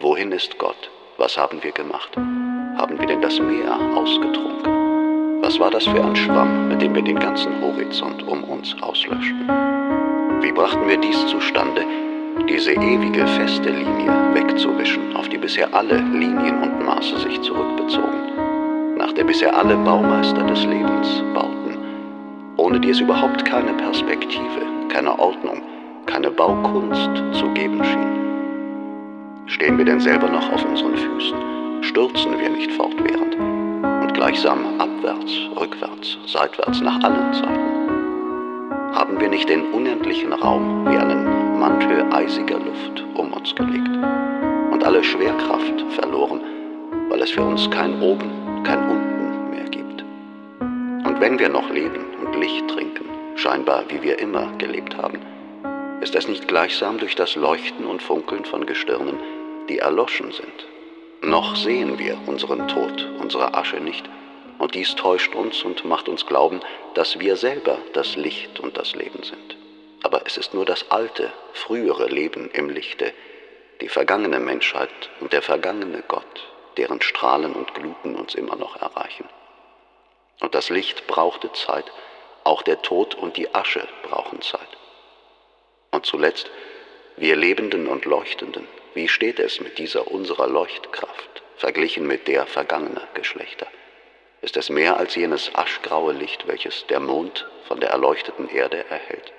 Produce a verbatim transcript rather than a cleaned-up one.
Wohin ist Gott? Was haben wir gemacht? Haben wir denn das Meer ausgetrunken? Was war das für ein Schwamm, mit dem wir den ganzen Horizont um uns auslöschten? Wie brachten wir dies zustande, diese ewige, feste Linie wegzuwischen, auf die bisher alle Linien und Maße sich zurückbezogen, nach der bisher alle Baumeister des Lebens bauten, ohne die es überhaupt keine Perspektive, keine Ordnung, keine Baukunst zu geben schien? Stehen wir denn selber noch auf unseren Füßen? Stürzen wir nicht fortwährend und gleichsam abwärts, rückwärts, seitwärts, nach allen Seiten? Haben wir nicht den unendlichen Raum wie einen Mantel eisiger Luft um uns gelegt und alle Schwerkraft verloren, weil es für uns kein Oben, kein Unten mehr gibt? Und wenn wir noch leben und Licht trinken, scheinbar wie wir immer gelebt haben, ist es nicht gleichsam durch das Leuchten und Funkeln von Gestirnen, die erloschen sind? Noch sehen wir unseren Tod, unsere Asche nicht, und dies täuscht uns und macht uns glauben, dass wir selber das Licht und das Leben sind. Aber es ist nur das alte, frühere Leben im Lichte, die vergangene Menschheit und der vergangene Gott, deren Strahlen und Gluten uns immer noch erreichen. Und das Licht brauchte Zeit, auch der Tod und die Asche brauchen Zeit. Und zuletzt, wir Lebenden und Leuchtenden, wie steht es mit dieser unserer Leuchtkraft, verglichen mit der vergangener Geschlechter? Ist es mehr als jenes aschgraue Licht, welches der Mond von der erleuchteten Erde erhält?